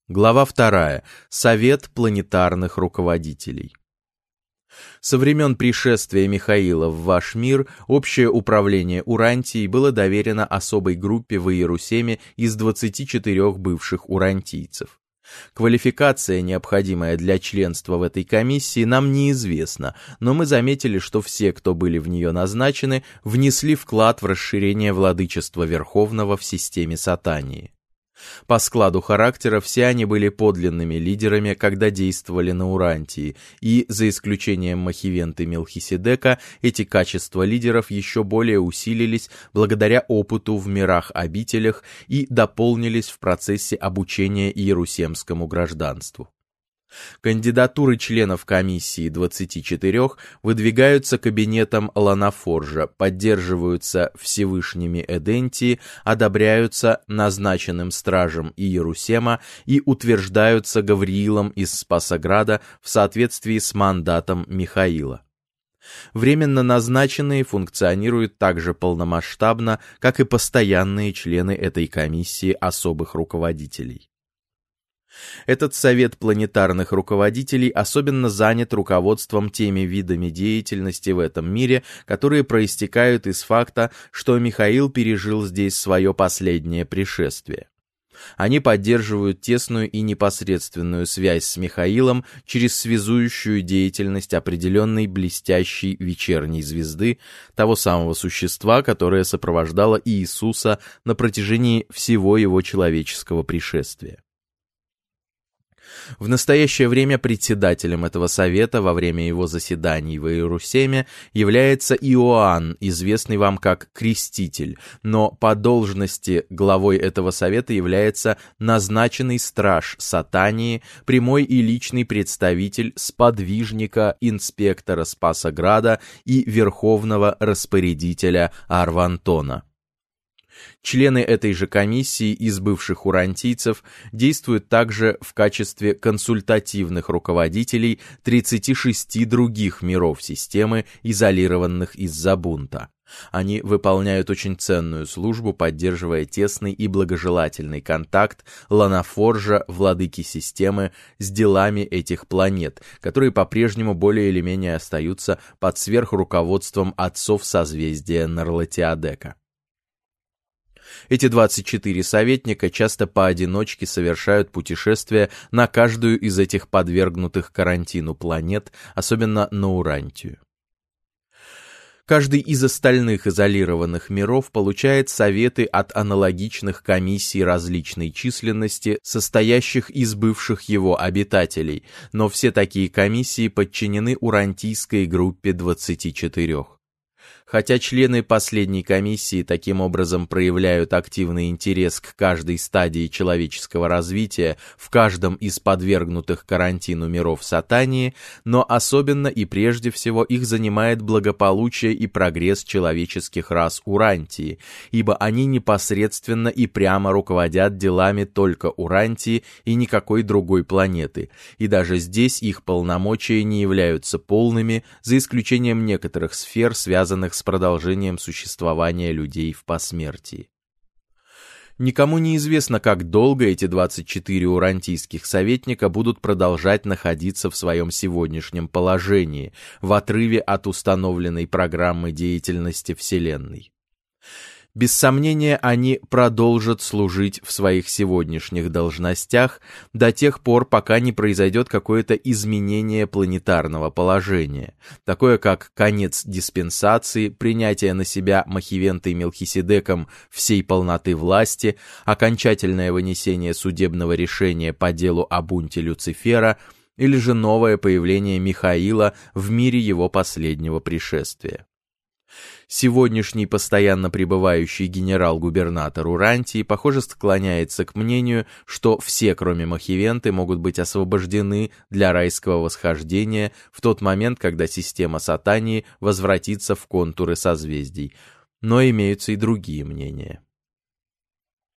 Глава 2. Совет планетарных руководителей. Со времен пришествия Михаила в ваш мир общее управление Урантией было доверено особой группе в Иерусалиме из 24 бывших урантийцев. Квалификация, необходимая для членства в этой комиссии, нам неизвестна, но мы заметили, что все, кто были в нее назначены, внесли вклад в расширение владычества Верховного в системе Сатании. По складу характера все они были подлинными лидерами, когда действовали на Урантии, и, за исключением Махивенты Мелхиседека, эти качества лидеров еще более усилились благодаря опыту в мирах-обителях и дополнились в процессе обучения иерусалимскому гражданству. Кандидатуры членов комиссии 24 выдвигаются кабинетом Ланафоржа, поддерживаются Всевышними Эдентии, одобряются назначенным стражем Иерусалима и утверждаются Гавриилом из Спасограда в соответствии с мандатом Михаила. Временно назначенные функционируют так же полномасштабно, как и постоянные члены этой комиссии особых руководителей. Этот совет планетарных руководителей особенно занят руководством теми видами деятельности в этом мире, которые проистекают из факта, что Михаил пережил здесь свое последнее пришествие. Они поддерживают тесную и непосредственную связь с Михаилом через связующую деятельность определенной блестящей вечерней звезды, того самого существа, которое сопровождало Иисуса на протяжении всего его человеческого пришествия. В настоящее время председателем этого совета во время его заседаний в Иерусалиме является Иоанн, известный вам как Креститель, но по должности главой этого совета является назначенный страж Сатании, прямой и личный представитель сподвижника, инспектора Спасограда и верховного распорядителя Арвантона. Члены этой же комиссии из бывших урантийцев действуют также в качестве консультативных руководителей 36 других миров системы, изолированных из-за бунта. Они выполняют очень ценную службу, поддерживая тесный и благожелательный контакт Ланафоржа, владыки системы, с делами этих планет, которые по-прежнему более или менее остаются под сверхруководством отцов созвездия Нарлатиадека. Эти 24 советника часто поодиночке совершают путешествия на каждую из этих подвергнутых карантину планет, особенно на Урантию. Каждый из остальных изолированных миров получает советы от аналогичных комиссий различной численности, состоящих из бывших его обитателей, но все такие комиссии подчинены урантийской группе 24. Хотя члены последней комиссии таким образом проявляют активный интерес к каждой стадии человеческого развития в каждом из подвергнутых карантину миров Сатании, но особенно и прежде всего их занимает благополучие и прогресс человеческих рас Урантии, ибо они непосредственно и прямо руководят делами только Урантии и никакой другой планеты, и даже здесь их полномочия не являются полными, за исключением некоторых сфер, связанных с продолжением существования людей в посмертии. Никому не известно, как долго эти 24 урантийских советника будут продолжать находиться в своем сегодняшнем положении, в отрыве от установленной программы деятельности Вселенной. Без сомнения, они продолжат служить в своих сегодняшних должностях до тех пор, пока не произойдет какое-то изменение планетарного положения, такое как конец диспенсации, принятие на себя Махивентой Мелхиседеком всей полноты власти, окончательное вынесение судебного решения по делу о бунте Люцифера или же новое появление Михаила в мире его последнего пришествия. Сегодняшний постоянно пребывающий генерал-губернатор Урантии, похоже, склоняется к мнению, что все, кроме Махивенты, могут быть освобождены для райского восхождения в тот момент, когда система Сатании возвратится в контуры созвездий. Но имеются и другие мнения.